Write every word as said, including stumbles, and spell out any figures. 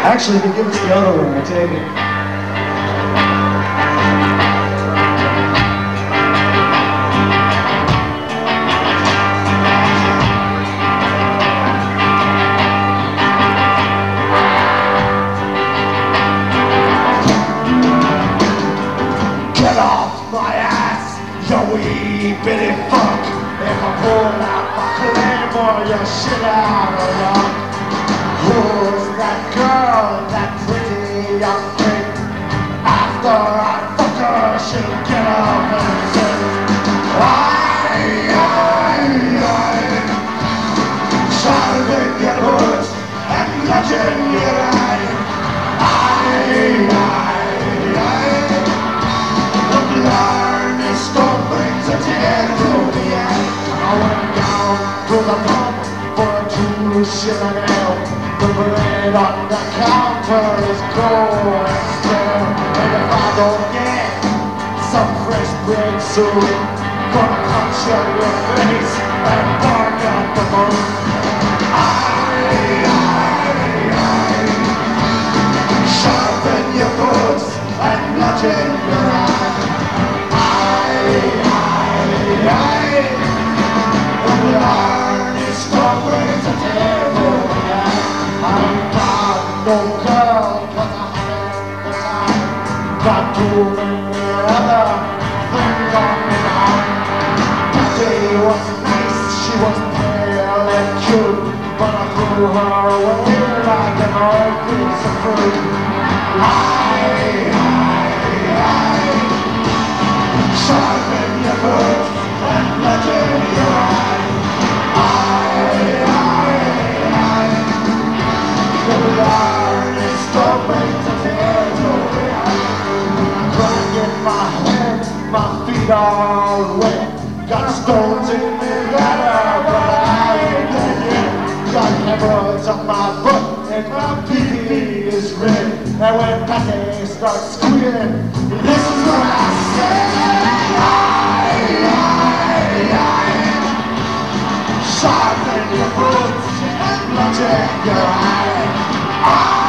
Actually, if you give us the other one, we'll take it. Get off my ass, you wee bitty fuck. If I pull out my claymore, you'll shit out of luck. Who's that girl, that pretty young thing? After I fuck her, she'll get up and sing. Aye, aye, aye. Shoving your boots and clutching your eye. Aye, aye, aye. The blindness storm brings a tear to the eye. I went down to the pub for a two shilling ale. The bread on the counter is cold and stale. And if I don't get some fresh bread soon, gonna punch you in your face and bark at the moon. Aye, aye, aye. Sharpen your boots and nudge in your eye. Aye, aye, aye. The iron is strong, brings a terrible eye. I ain't got no girl, cause I haven't the time. Got too many other things on my mind. Patty was nice, she was pale and cute, but I threw her away like an old piece of fruit. Aye, aye, aye. Sharpen your boots and let in your eye. Aye, aye, aye. The iron is stubborn to tear to the eye. I'm crying in my head, my feet are all wet. Got stones in the ladder, but I ain't dead yet. Got hemorrhoids on my butt and my pee is red. And when Patty starts squealing, this is what I say. Aye, aye, aye. Sharpen your boots and bludgeon your eye. Aye.